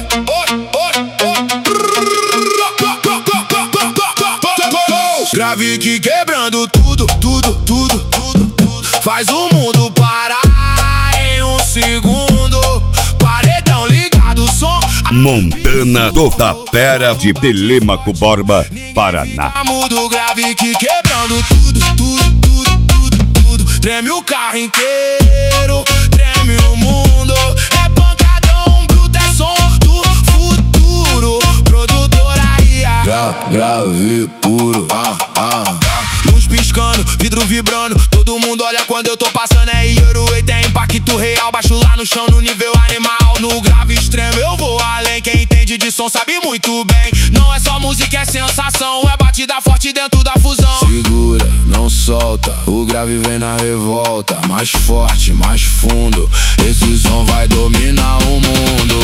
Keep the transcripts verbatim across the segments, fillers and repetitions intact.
Grave que quebrando tudo, tudo, tudo, tudo, tudo. Faz o mundo parar em um segundo. Paredão ligado, som. Montana do Tapera de Telêmaco Borba, Paraná. Mudo grave que quebrando tudo, tudo, tudo, tudo, tudo. Treme o carro inteiro, treme o mundo. É pancadão, bruto, é som do futuro. Produtora I A, Gra, grave puro, ah, ah. Luz piscando, vidro vibrando. Todo mundo olha quando eu tô passando. É Ioro, tem impacto real. Baixo lá no chão, no nível animal. No grave extremo eu vou além. Quem entende de som sabe muito bem. Não é só música, é sensação. É batida forte dentro da fusão. Segura, não solta. O grave vem na revolta. Mais forte, mais fundo. Esse som vai dominar o mundo.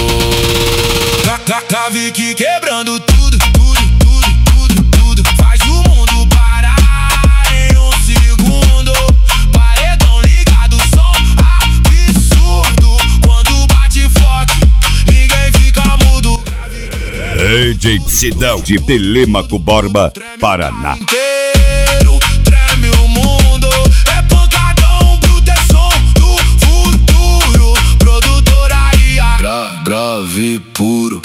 Grave que quebrando tudo, tudo, tudo, tudo, tudo. Faz o mundo parar em um segundo. Paredão ligado, som absurdo. Quando bate forte, ninguém fica mudo. D J Sidão de Telêmaco Borba, Paraná. Inteiro, treme o mundo. É pancadão, bruto, é som do futuro. Produtora I A, Gra, grave puro.